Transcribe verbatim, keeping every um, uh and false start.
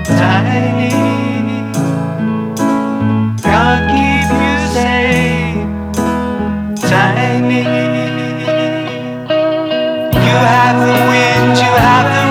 tiny. God keep you safe, tiny. You have the wind, you have the